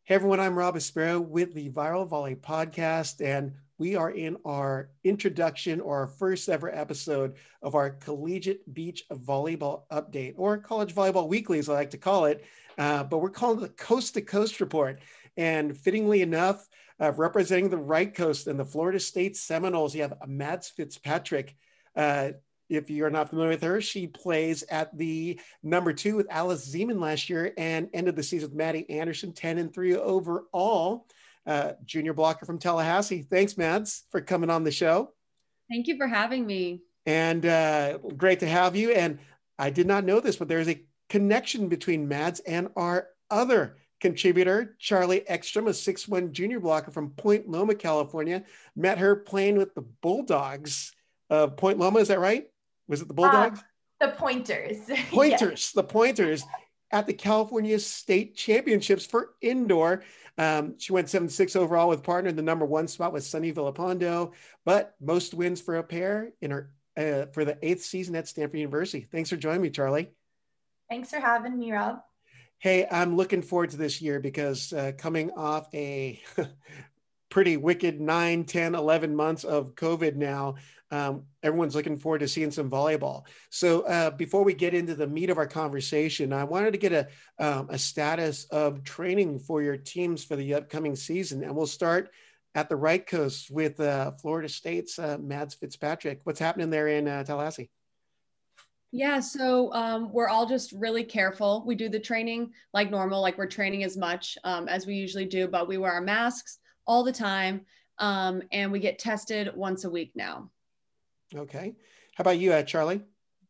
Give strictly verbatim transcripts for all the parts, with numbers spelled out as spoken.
Hey everyone, I'm Rob Aspero with the Viral Volley podcast, and we are in our introduction or our first ever episode of our Collegiate Beach Volleyball Update, or College Volleyball Weekly, as I like to call it. Uh, but we're calling it the Coast to Coast Report. And fittingly enough, uh, representing the right coast and the Florida State Seminoles, you have Mads Fitzpatrick. Uh, If you're not familiar with her, she plays at the number two with Alice Zeman last year and ended the season with Maddie Anderson, ten and three overall. Uh, junior blocker from Tallahassee. Thanks, Mads, for coming on the show. Thank you for having me. And uh, great to have you. And I did not know this, but there's a connection between Mads and our other contributor, Charlie Ekstrom, a six one junior blocker from Point Loma, California. Met her playing with the Bulldogs of Point Loma. Is that right? Was it the Bulldogs? Uh, the Pointers. Pointers, Yes. the Pointers at the California State Championships for indoor. Um, she went seven six overall with partner. The number one spot was Sunny Villapando, but most wins for a pair in her uh, for the eighth season at Stanford University. Thanks for joining me, Charlie. Thanks for having me, Rob. Hey, I'm looking forward to this year because uh, coming off a pretty wicked nine, ten, eleven months of COVID now, um, everyone's looking forward to seeing some volleyball. So uh, before we get into the meat of our conversation, I wanted to get a, um, a status of training for your teams for the upcoming season. And we'll start at the right coast with uh, Florida State's uh, Mads Fitzpatrick. What's happening there in uh, Tallahassee? Yeah, so um, we're all just really careful. We do the training like normal, like we're training as much um, as we usually do, but we wear our masks all the time, um, and we get tested once a week now. Okay. How about you, uh, Charlie?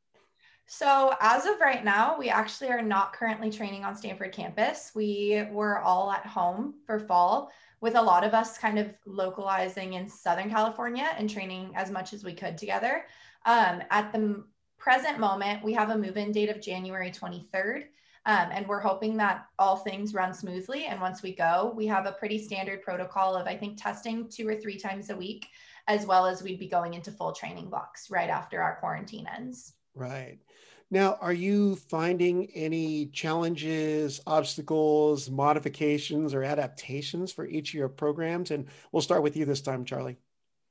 So as of right now, we actually are not currently training on Stanford campus. We were all at home for fall, with a lot of us kind of localizing in Southern California and training as much as we could together. Um, at the present moment, we have a move-in date of January twenty-third. Um, and we're hoping that all things run smoothly. And once we go, we have a pretty standard protocol of, I think, testing two or three times a week, as well as we'd be going into full training blocks right after our quarantine ends. Right. Now, are you finding any challenges, obstacles, modifications, or adaptations for each of your programs? And we'll start with you this time, Charlie.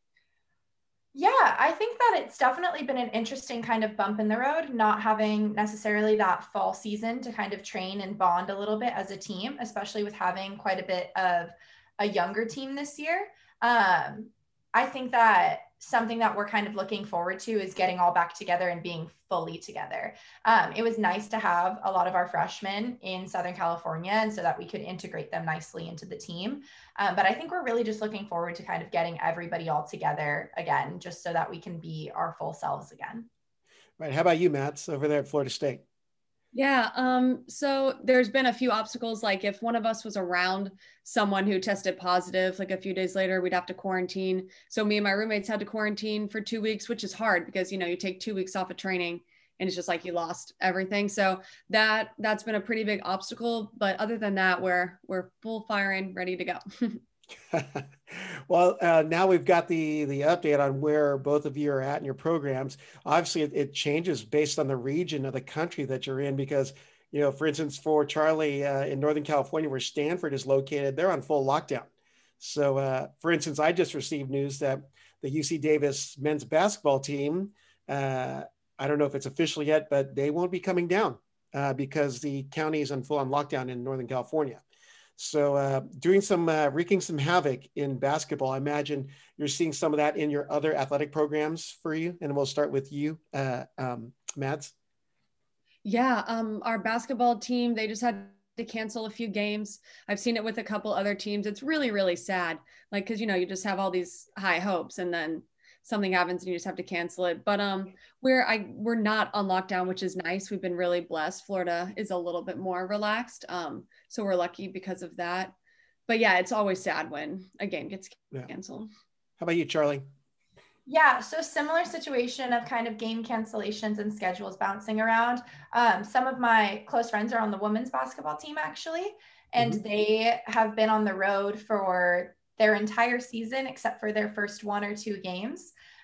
Yeah, I think that it's definitely been an interesting kind of bump in the road, not having necessarily that fall season to kind of train and bond a little bit as a team, especially with having quite a bit of a younger team this year. Um, I think that something that we're kind of looking forward to is getting all back together and being fully together. Um, it was nice to have a lot of our freshmen in Southern California, and so that we could integrate them nicely into the team. Um, but I think we're really just looking forward to kind of getting everybody all together again, just so that we can be our full selves again. Right. How about you, Matt, over there at Florida State? Yeah, um, so there's been a few obstacles. Like if one of us was around someone who tested positive, like a few days later, we'd have to quarantine. So me and my roommates had to quarantine for two weeks, which is hard because, you know, you take two weeks off of training and it's just like you lost everything. So that, that's been a pretty big obstacle. But other than that, we're, we're full firing, ready to go. Well, uh, now we've got the the update on where both of you are at in your programs. Obviously, it, it changes based on the region of the country that you're in because, you know, for instance, for Charlie uh, in Northern California, where Stanford is located, they're on full lockdown. So, uh, for instance, I just received news that the U C Davis men's basketball team, uh, I don't know if it's official yet, but they won't be coming down uh, because the county is on full on lockdown in Northern California. So uh, doing some, uh, wreaking some havoc in basketball. I imagine you're seeing some of that in your other athletic programs for you. And we'll start with you, uh, um, Mads. Yeah, um, our basketball team, they just had to cancel a few games. I've seen it with a couple other teams. It's really, really sad. Like, cause you know, you just have all these high hopes and then something happens and you just have to cancel it. But um, we're I we're not on lockdown, which is nice. We've been really blessed. Florida is a little bit more relaxed, um, so we're lucky because of that. But yeah, it's always sad when a game gets canceled. Yeah. How about you, Charlie? Yeah, so similar situation of kind of game cancellations and schedules bouncing around. Um, some of my close friends are on the women's basketball team actually, and mm-hmm. they have been on the road for their entire season except for their first one or two games.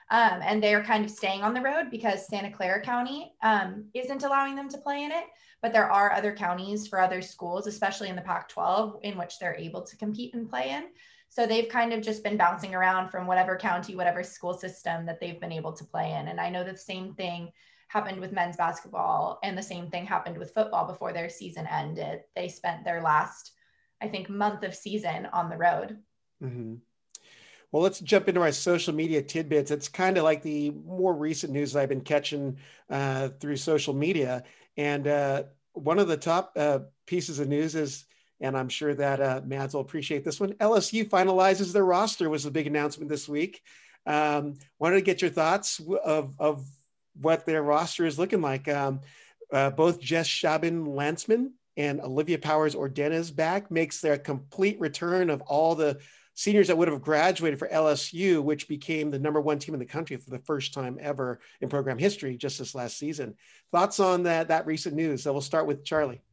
Um, and they are kind of staying on the road because Santa Clara County um, isn't allowing them to play in it. But there are other counties for other schools, especially in the Pac twelve, in which they're able to compete and play in. So they've kind of just been bouncing around from whatever county, whatever school system that they've been able to play in. And I know the same thing happened with men's basketball, and the same thing happened with football before their season ended. They spent their last, I think, month of season on the road. Mm-hmm. Well, let's jump into our social media tidbits. It's kind of like the more recent news I've been catching uh, through social media. And uh, one of the top uh, pieces of news is, and I'm sure that uh, Mads will appreciate this one, L S U finalizes their roster, was a big announcement this week. Um, wanted to get your thoughts of, of what their roster is looking like. Um, uh, both Jess Schabin-Landsman and Olivia Powers-Ordenes back, makes their complete return of all the seniors that would have graduated for L S U, which became the number one team in the country for the first time ever in program history just this last season. Thoughts on that, that recent news? So we'll start with Charlie.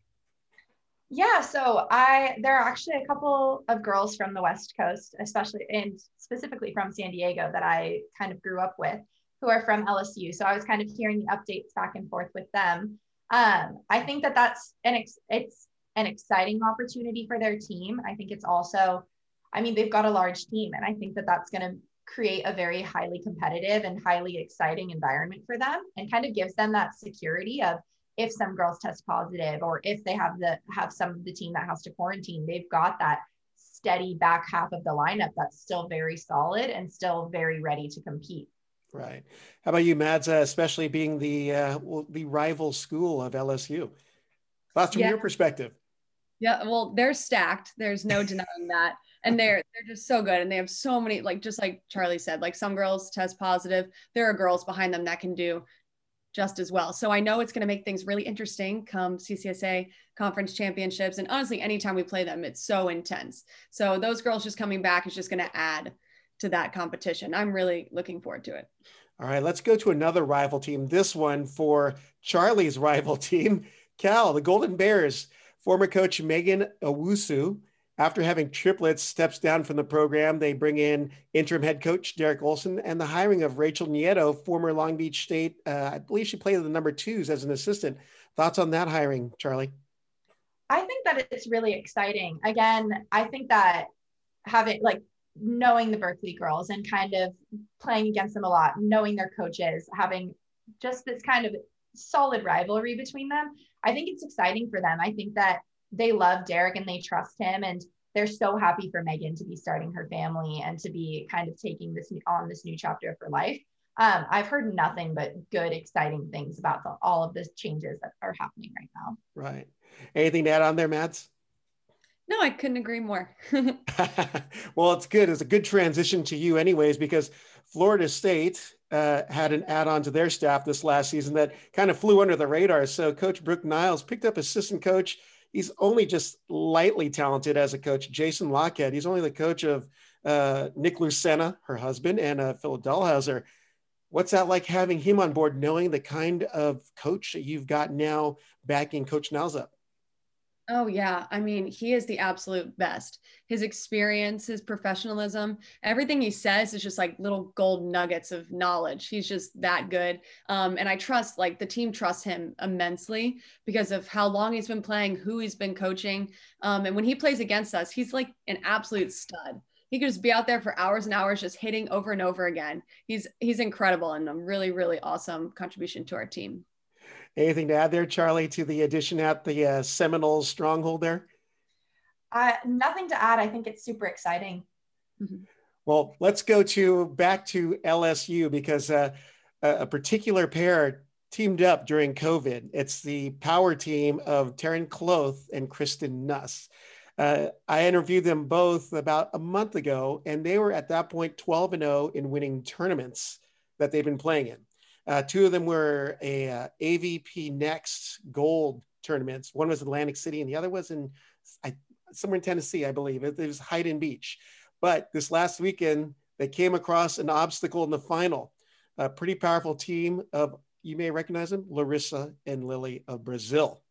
Yeah, so I there are actually a couple of girls from the West Coast, especially and specifically from San Diego, that I kind of grew up with, who are from L S U. So I was kind of hearing the updates back and forth with them. Um, I think that that's an ex- it's an exciting opportunity for their team. I think it's also, I mean, they've got a large team, and I think that that's going to create a very highly competitive and highly exciting environment for them, and kind of gives them that security of, if some girls test positive, or if they have the have some of the team that has to quarantine, they've got that steady back half of the lineup that's still very solid and still very ready to compete. Right. How about you, Mads, uh, especially being the uh, the rival school of L S U? Thoughts from Yeah. your perspective? Yeah, well, they're stacked. There's no denying that. And they're they're just so good. And they have so many, like, just like Charlie said, like, some girls test positive. There are girls behind them that can do just as well. So I know it's going to make things really interesting come C C S A conference championships. And honestly, anytime we play them, it's so intense. So those girls just coming back is just going to add to that competition. I'm really looking forward to it. All right, let's go to another rival team. This one for Charlie's rival team, Cal, the Golden Bears. Former coach Megan Owusu, after having triplets, steps down from the program. They bring in interim head coach Derek Olson, and the hiring of Rachel Nieto, former Long Beach State. Uh, I believe she played the number twos as an assistant. Thoughts on that hiring, Charlie? I think that it's really exciting. Again, I think that having, like, knowing the Berkeley girls and kind of playing against them a lot, knowing their coaches, having just this kind of solid rivalry between them, I think it's exciting for them. I think that they love Derek and they trust him, and they're so happy for Megan to be starting her family and to be kind of taking this on this new chapter of her life. Um, I've heard nothing but good, exciting things about the, all of the changes that are happening right now. Right. Anything to add on there, Mads? No, I couldn't agree more. Well, it's good. It's a good transition to you anyways, because Florida State uh, had an add-on to their staff this last season that kind of flew under the radar. So Coach Brooke Niles picked up assistant coach. He's only just lightly talented as a coach, Jason Lockhead. He's only the coach of uh, Nick Lucena, her husband, and uh, Philip Dahlhauser. What's that like, having him on board, knowing the kind of coach that you've got now backing Coach Niles up? Oh, yeah. I mean, he is the absolute best. His experience, his professionalism, everything he says is just like little gold nuggets of knowledge. He's just that good. Um, and I trust, like, the team trusts him immensely because of how long he's been playing, who he's been coaching. Um, and when he plays against us, he's like an absolute stud. He could just be out there for hours and hours, just hitting over and over again. He's, he's incredible and a really, really awesome contribution to our team. Anything to add there, Charlie, to the addition at the uh, Seminoles stronghold there? Uh, nothing to add. I think it's super exciting. Mm-hmm. Well, let's go to back to L S U, because uh, a particular pair teamed up during COVID. It's the power team of Taryn Cloth and Kristen Nuss. Uh, I interviewed them both about a month ago, and they were at that point twelve and oh in winning tournaments that they've been playing in. Uh, two of them were a uh, A V P Next Gold tournaments. One was Atlantic City, and the other was in I, somewhere in Tennessee, I believe. It, it was Hayden Beach. But this last weekend, they came across an obstacle in the final. A pretty powerful team of, you may recognize them, Larissa and Lily of Brazil.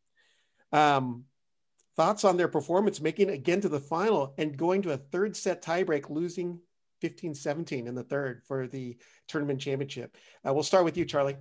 Um, thoughts on their performance, making it again to the final and going to a third set tiebreak, losing fifteen seventeen in the third for the tournament championship. Uh, we'll start with you, Charlie.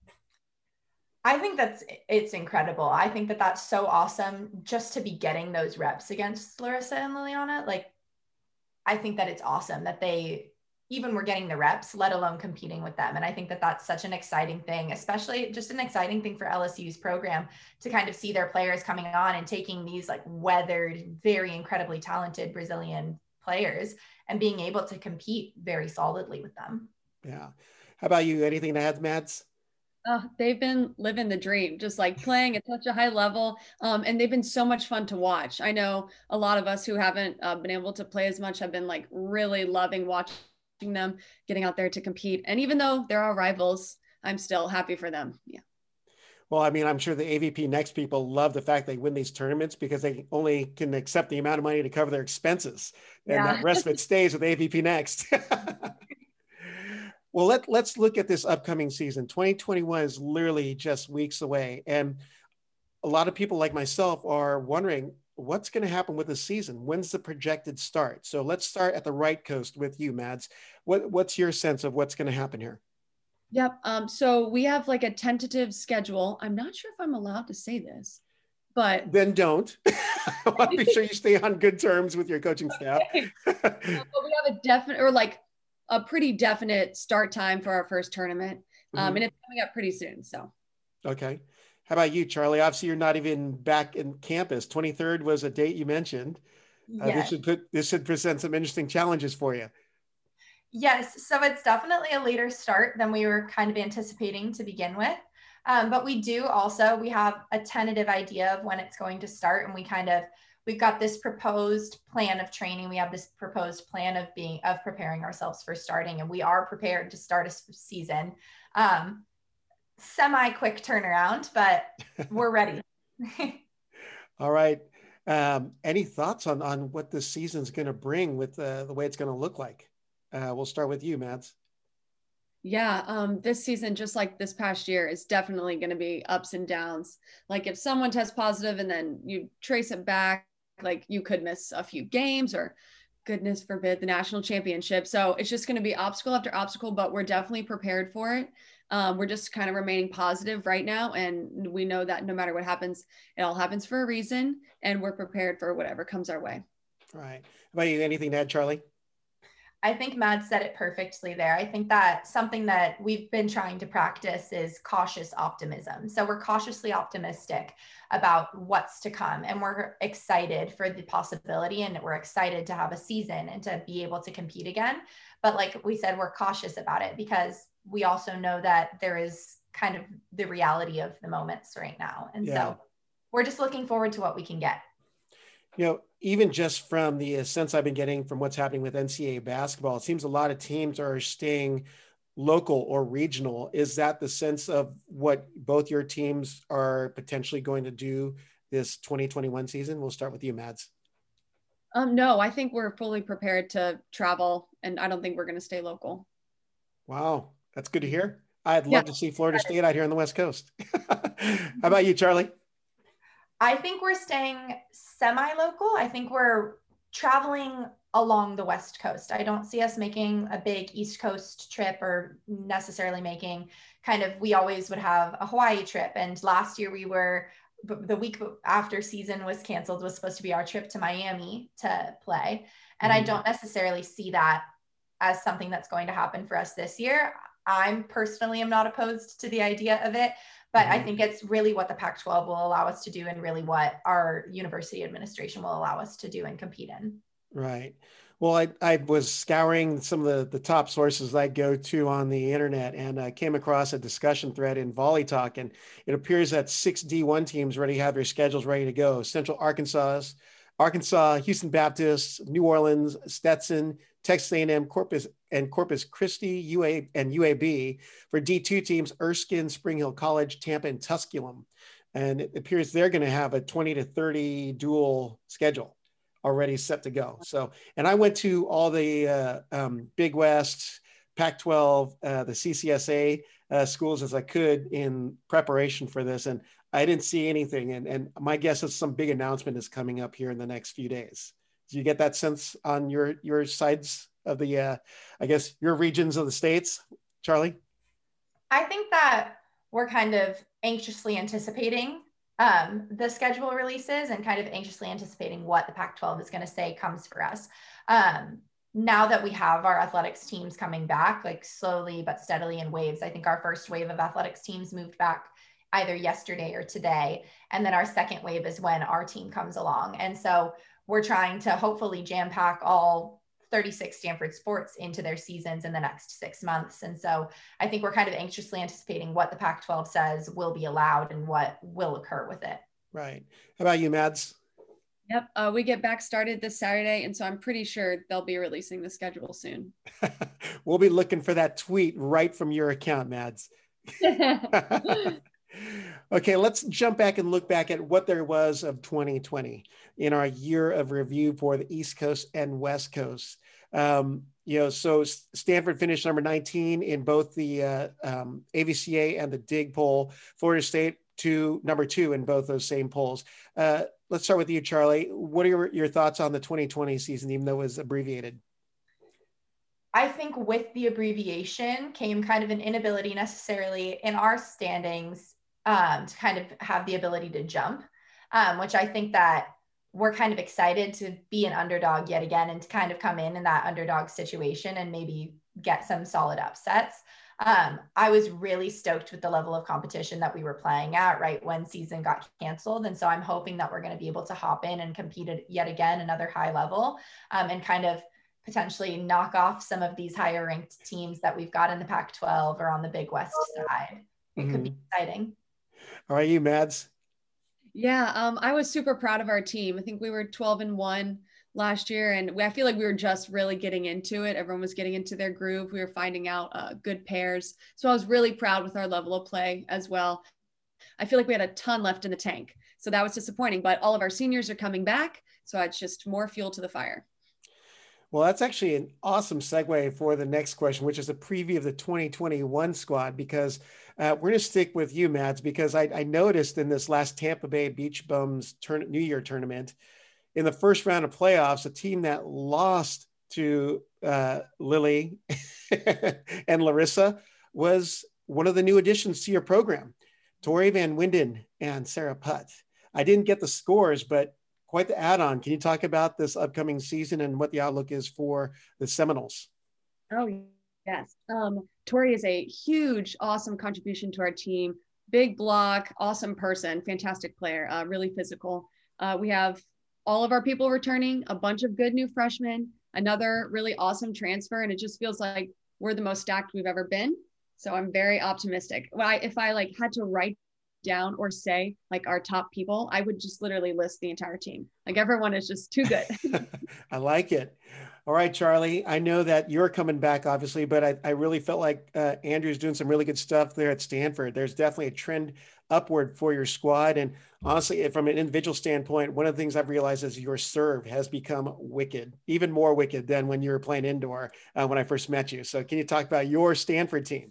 I think that's, it's incredible. I think that that's so awesome just to be getting those reps against Larissa and Liliana. Like, I think that it's awesome that they even were getting the reps, let alone competing with them. And I think that that's such an exciting thing, especially just an exciting thing for L S U's program to kind of see their players coming on and taking these like weathered, very incredibly talented Brazilian players and being able to compete very solidly with them. Yeah. How about you? Anything to add, Mads? Uh, they've been living the dream, just like playing at such a high level. Um, and they've been so much fun to watch. I know a lot of us who haven't uh, been able to play as much have been like really loving watching them getting out there to compete. And even though they're our rivals, I'm still happy for them. Yeah. Well, I mean, I'm sure the A V P Next people love the fact they win these tournaments because they only can accept the amount of money to cover their expenses. And Yeah. that rest of it stays with A V P Next. Well, let, let's look at this upcoming season. twenty twenty-one is literally just weeks away. And a lot of people like myself are wondering what's going to happen with the season. When's the projected start? So let's start at the right coast with you, Mads. What, what's your sense of what's going to happen here? Yep. Um, so we have like a tentative schedule. I'm not sure if I'm allowed to say this, but then don't. I want to be sure you stay on good terms with your coaching staff. Okay. But we have a definite or like a pretty definite start time for our first tournament. Um, mm-hmm. And it's coming up pretty soon. So. Okay. How about you, Charlie? Obviously you're not even back in campus. twenty-third was a date you mentioned. Uh, yes. This should put, this should present some interesting challenges for you. Yes. So it's definitely a later start than we were kind of anticipating to begin with. Um, but we do also, we have a tentative idea of when it's going to start. And we kind of, we've got this proposed plan of training. We have this proposed plan of being, of preparing ourselves for starting, and we are prepared to start a season. Um, semi quick turnaround, but we're ready. All right. Um, any thoughts on, on what this season's going to bring with uh, the way it's going to look like? Uh, we'll start with you, Mads. Yeah, um, this season, just like this past year, is definitely going to be ups and downs. Like if someone tests positive and then you trace it back, like you could miss a few games or goodness forbid the national championship. So it's just going to be obstacle after obstacle, but we're definitely prepared for it. Um, we're just kind of remaining positive right now. And we know that no matter what happens, it all happens for a reason. And we're prepared for whatever comes our way. All right. How about you? Anything to add, Charlie? I think Matt said it perfectly there. I think that something that we've been trying to practice is cautious optimism. So we're cautiously optimistic about what's to come, and we're excited for the possibility, and we're excited to have a season and to be able to compete again. But like we said, we're cautious about it because we also know that there is kind of the reality of the moments right now. And yeah. So we're just looking forward to what we can get. You know, even just from the sense I've been getting from what's happening with N C double A basketball, it seems a lot of teams are staying local or regional. Is that the sense of what both your teams are potentially going to do this twenty twenty-one season? We'll start with you, Mads. Um, no, I think we're fully prepared to travel, and I don't think we're going to stay local. Wow, that's good to hear. I'd love yeah. to see Florida State out here on the West Coast. How about you, Charlie? I think we're staying semi-local. I think we're traveling along the West Coast. I don't see us making a big East Coast trip or necessarily making kind of, we always would have a Hawaii trip. And last year we were, the week after season was canceled, was supposed to be our trip to Miami to play. And mm-hmm. I don't necessarily see that as something that's going to happen for us this year. I'm personally am not opposed to the idea of it. But I think it's really what the Pac twelve will allow us to do and really what our university administration will allow us to do and compete in. Right. Well, I, I was scouring some of the, the top sources I go to on the internet, and I came across a discussion thread in Volley Talk, and it appears that six D one teams already have their schedules ready to go. Central Arkansas, Arkansas, Houston Baptist, New Orleans, Stetson, Texas A and M, Corpus, and Corpus Christi, U A and U A B. For D two teams, Erskine, Spring Hill College, Tampa, and Tusculum. And it appears they're going to have a twenty to thirty dual schedule already set to go. So, and I went to all the uh, um, Big West, Pac twelve, uh, the C C S A uh, schools as I could in preparation for this. And I didn't see anything. And, and my guess is some big announcement is coming up here in the next few days. Do you get that sense on your, your sides, of the, uh, I guess, your regions of the States, Charlie? I think that we're kind of anxiously anticipating um, the schedule releases and kind of anxiously anticipating what the Pac twelve is going to say comes for us. Um, now that we have our athletics teams coming back, like slowly but steadily in waves, I think our first wave of athletics teams moved back either yesterday or today. And then our second wave is when our team comes along. And so we're trying to hopefully jam pack all thirty-six Stanford sports into their seasons in the next six months. And so I think we're kind of anxiously anticipating what the Pac twelve says will be allowed and what will occur with it. Right. How about you, Mads? Yep. Uh, we get back started this Saturday. And so I'm pretty sure they'll be releasing the schedule soon. We'll be looking for that tweet right from your account, Mads. Okay, let's jump back and look back at what there was of twenty twenty in our year of review for the East Coast and West Coast. Um, you know, so Stanford finished number nineteen in both the uh, um, A V C A and the D I G poll. Florida State to number two in both those same polls. Uh, let's start with you, Charlie. What are your, your thoughts on the twenty twenty season, even though it was abbreviated? I think with the abbreviation came kind of an inability necessarily in our standings um, to kind of have the ability to jump, um, which I think that we're kind of excited to be an underdog yet again and to kind of come in in that underdog situation and maybe get some solid upsets. Um, I was really stoked with the level of competition that we were playing at right when season got canceled. And so I'm hoping that we're going to be able to hop in and compete at yet again another high level um, and kind of potentially knock off some of these higher ranked teams that we've got in the Pac twelve or on the Big West side. It mm-hmm. could be exciting. All right, you, Mads? Yeah, um, I was super proud of our team. I think we were twelve and one last year, and we, I feel like we were just really getting into it. Everyone was getting into their groove. We were finding out uh, good pairs. So I was really proud with our level of play as well. I feel like we had a ton left in the tank. So that was disappointing, but all of our seniors are coming back. So it's just more fuel to the fire. Well, that's actually an awesome segue for the next question, which is a preview of the twenty twenty-one squad, because uh, we're going to stick with you, Mads, because I, I noticed in this last Tampa Bay Beach Bums turn, New Year tournament, in the first round of playoffs, a team that lost to uh, Lily and Larissa was one of the new additions to your program, Tori Van Winden and Sarah Putt. I didn't get the scores, but quite the add-on. Can you talk about this upcoming season and what the outlook is for the Seminoles? Oh, yes. Um, Tori is a huge, awesome contribution to our team. Big block, awesome person, fantastic player, uh, really physical. Uh, we have all of our people returning, a bunch of good new freshmen, another really awesome transfer, and it just feels like we're the most stacked we've ever been. So I'm very optimistic. Well, I, if I like had to write down or say like our top people, I would just literally list the entire team. Like everyone is just too good. I like it. All right, Charlie, I know that you're coming back obviously, but I, I really felt like uh, Andrew's doing some really good stuff there at Stanford. There's definitely a trend upward for your squad. And honestly, from an individual standpoint, one of the things I've realized is your serve has become wicked, even more wicked than when you were playing indoor uh, when I first met you. So can you talk about your Stanford team?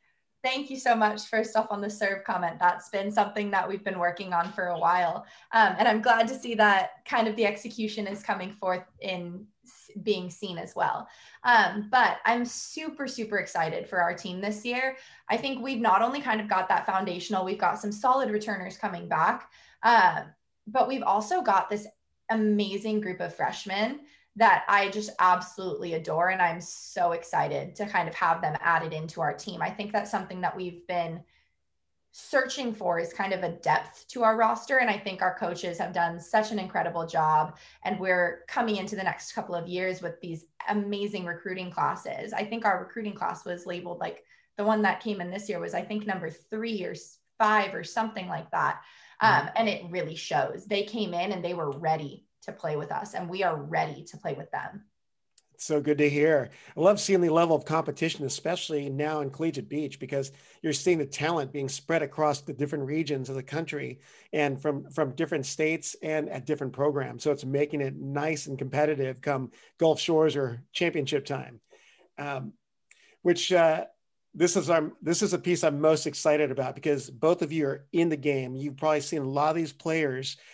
Thank you so much. First off, on the serve comment, that's been something that we've been working on for a while. Um, and I'm glad to see that kind of the execution is coming forth in being seen as well. Um, but I'm super, super excited for our team this year. I think we've not only kind of got that foundational, we've got some solid returners coming back, uh, but we've also got this amazing group of freshmen that I just absolutely adore. And I'm so excited to kind of have them added into our team. I think that's something that we've been searching for, is kind of a depth to our roster. And I think our coaches have done such an incredible job. And we're coming into the next couple of years with these amazing recruiting classes. I think our recruiting class was labeled like the one that came in this year was, I think, number three or five or something like that. Um, and it really shows. They came in and they were ready to play with us, and we are ready to play with them. It's so good to hear. I love seeing the level of competition, especially now in Collegiate Beach, because you're seeing the talent being spread across the different regions of the country and from, from different states and at different programs. So it's making it nice and competitive come Gulf Shores or championship time, um, which uh, this is our, this is a piece I'm most excited about, because both of you are in the game. You've probably seen a lot of these players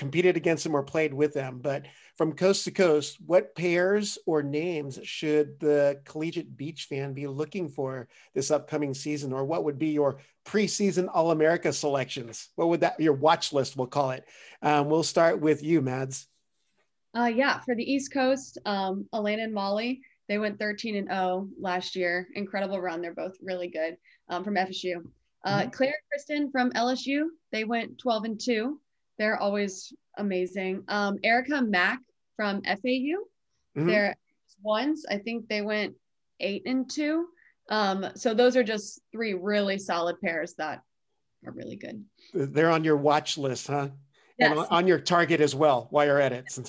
competed against them or played with them, but from coast to coast, what pairs or names should the collegiate beach fan be looking for this upcoming season? Or what would be your preseason All-America selections? What would that, your watch list, we'll call it. Um, we'll start with you, Mads. Uh, yeah, for the East Coast, um, Elena and Molly, they went thirteen and oh last year. Incredible run. They're both really good um, from F S U. Uh, mm-hmm. Claire and Kristen from L S U, they went twelve and two. They're always amazing. Um, Erica and Mac from F A U, mm-hmm. they're ones. I think they went eight and two. Um, so those are just three really solid pairs that are really good. They're on your watch list, huh? Yes. And on, on your target as well while you're at it. Since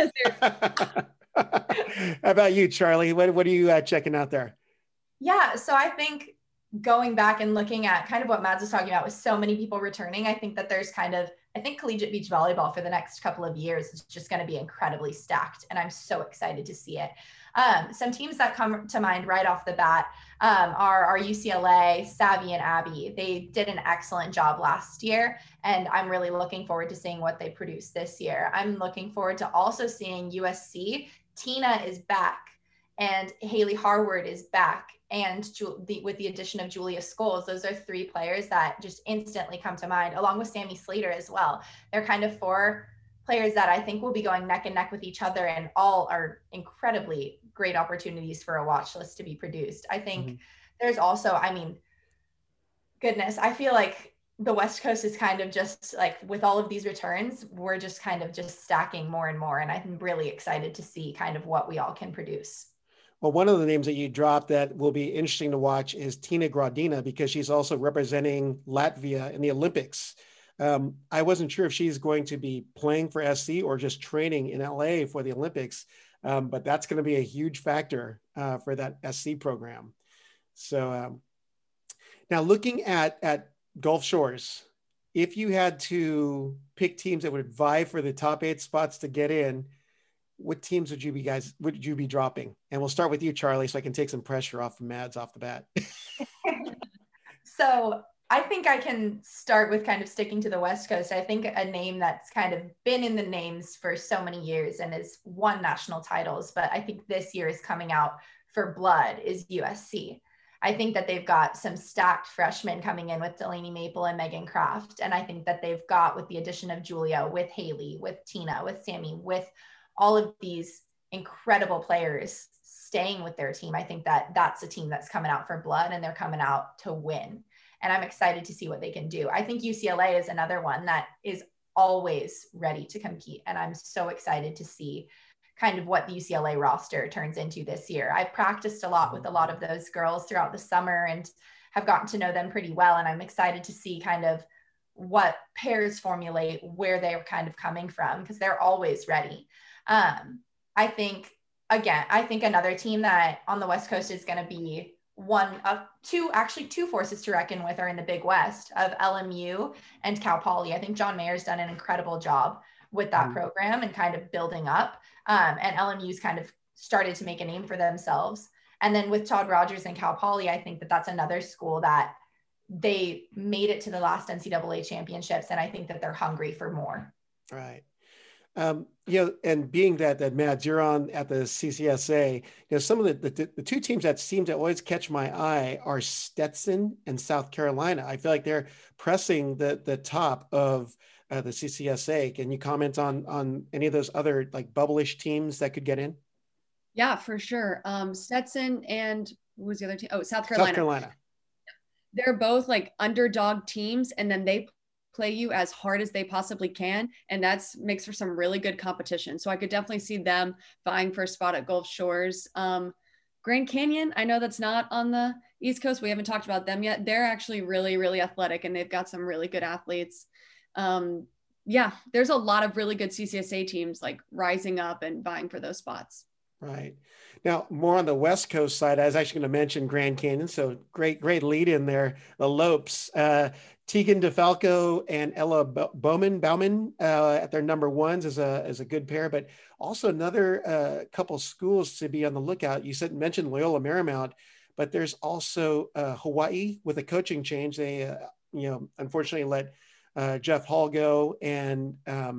How about you, Charlie? What, what are you uh, checking out there? Yeah, so I think going back and looking at kind of what Mads was talking about with so many people returning, I think that there's kind of, I think collegiate beach volleyball for the next couple of years is just going to be incredibly stacked. And I'm so excited to see it. Um, some teams that come to mind right off the bat um, are, are U C L A, Savvy and Abby. They did an excellent job last year, and I'm really looking forward to seeing what they produce this year. I'm looking forward to also seeing U S C. Tina is back, and Haley Harward is back. And Ju- the, with the addition of Julia Scholes, those are three players that just instantly come to mind, along with Sammy Slater as well. They're kind of four players that I think will be going neck and neck with each other, and all are incredibly great opportunities for a watch list to be produced. I think mm-hmm. there's also, I mean, goodness, I feel like the West Coast is kind of just like, with all of these returns, we're just kind of just stacking more and more. And I'm really excited to see kind of what we all can produce. Well, one of the names that you dropped that will be interesting to watch is Tina Gradina, because she's also representing Latvia in the Olympics. Um, I wasn't sure if she's going to be playing for S C or just training in L A for the Olympics, um, but that's going to be a huge factor uh, for that S C program. So um, now looking at, at Gulf Shores, if you had to pick teams that would vie for the top eight spots to get in, what teams would you be guys, would you be dropping? And we'll start with you, Charlie, so I can take some pressure off of Mads off the bat. So I think I can start with kind of sticking to the West Coast. I think a name that's kind of been in the names for so many years and has won national titles, but I think this year is coming out for blood, is U S C. I think that they've got some stacked freshmen coming in with Delaney Maple and Megan Kraft. And I think that they've got, with the addition of Julia, with Haley, with Tina, with Sammy, with all of these incredible players staying with their team, I think that that's a team that's coming out for blood, and they're coming out to win. And I'm excited to see what they can do. I think U C L A is another one that is always ready to compete. And I'm so excited to see kind of what the U C L A roster turns into this year. I've practiced a lot with a lot of those girls throughout the summer and have gotten to know them pretty well. And I'm excited to see kind of what pairs formulate, where they're kind of coming from, because they're always ready. Um, I think, again, I think another team that on the West Coast is going to be one of two, actually two forces to reckon with are in the Big West of L M U and Cal Poly. I think John Mayer's done an incredible job with that mm-hmm. program and kind of building up. Um, and L M U's kind of started to make a name for themselves. And then with Todd Rogers and Cal Poly, I think that that's another school that they made it to the last N C double A championships. And I think that they're hungry for more. Right. Um, you know, and being that, that Mads, you're on at the C C S A, you know, some of the, the, the two teams that seem to always catch my eye are Stetson and South Carolina. I feel like they're pressing the, the top of uh, the C C S A. Can you comment on, on any of those other like bubble-ish teams that could get in? Yeah, for sure. Um, Stetson and what was the other team? Oh, South Carolina. South Carolina. They're both like underdog teams, and then they play you as hard as they possibly can. And that's makes for some really good competition. So I could definitely see them vying for a spot at Gulf Shores. Um, Grand Canyon, I know that's not on the East Coast. We haven't talked about them yet. They're actually really, really athletic, and they've got some really good athletes. Um, yeah, there's a lot of really good C C S A teams like rising up and vying for those spots. Right. Now, more on the West Coast side, I was actually going to mention Grand Canyon. So great, great lead in there. The Lopes, uh, Tegan DeFalco and Ella Bowman, Bauman uh, at their number ones is a, is a good pair, but also another uh, couple schools to be on the lookout. You said, mentioned Loyola Marymount, but there's also uh, Hawaii with a coaching change. They, uh, you know, unfortunately let uh, Jeff Hall go, and um,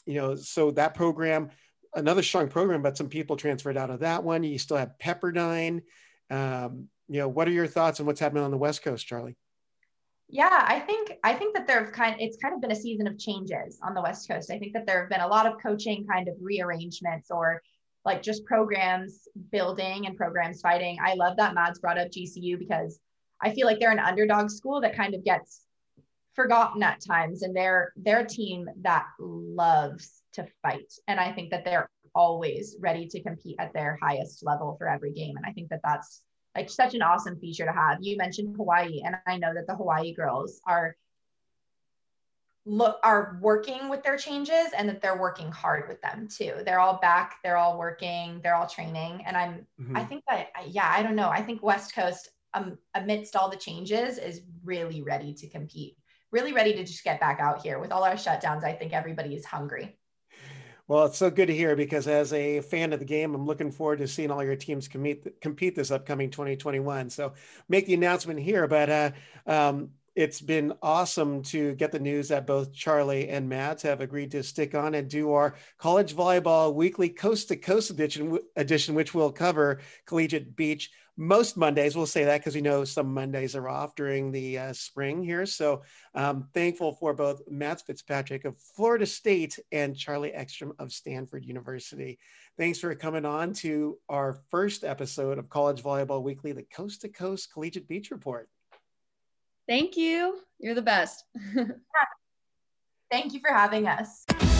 you know, so that program, another strong program, but some people transferred out of that one. You still have Pepperdine. Um, you know, what are your thoughts on what's happening on the West Coast, Charlie? Yeah, I think I think that there've kind it's kind of been a season of changes on the West Coast. I think that there have been a lot of coaching kind of rearrangements, or like just programs building and programs fighting. I love that Mads brought up G C U, because I feel like they're an underdog school that kind of gets forgotten at times, and they're they're a team that loves to fight. And I think that they're always ready to compete at their highest level for every game. And I think that that's like such an awesome feature to have. You mentioned Hawaii, and I know that the Hawaii girls are look are working with their changes, and that they're working hard with them too. They're all back, they're all working, they're all training. And I'm mm-hmm. I think that yeah, I don't know. I think West Coast um, amidst all the changes is really ready to compete, really ready to just get back out here. With all our shutdowns, I think everybody is hungry. Well, it's so good to hear, because as a fan of the game, I'm looking forward to seeing all your teams compete, compete this upcoming twenty twenty-one. So make the announcement here, but uh, um, it's been awesome to get the news that both Charlie and Mads have agreed to stick on and do our college volleyball weekly coast to coast edition, edition, which will cover Collegiate Beach most Mondays. We'll say that because we know some Mondays are off during the uh, spring here. So I'm thankful for both Mads Fitzpatrick of Florida State and Charlie Ekstrom of Stanford University. Thanks for coming on to our first episode of College Volleyball Weekly, the Coast to Coast Collegiate Beach Report. Thank you. You're the best. Thank you for having us.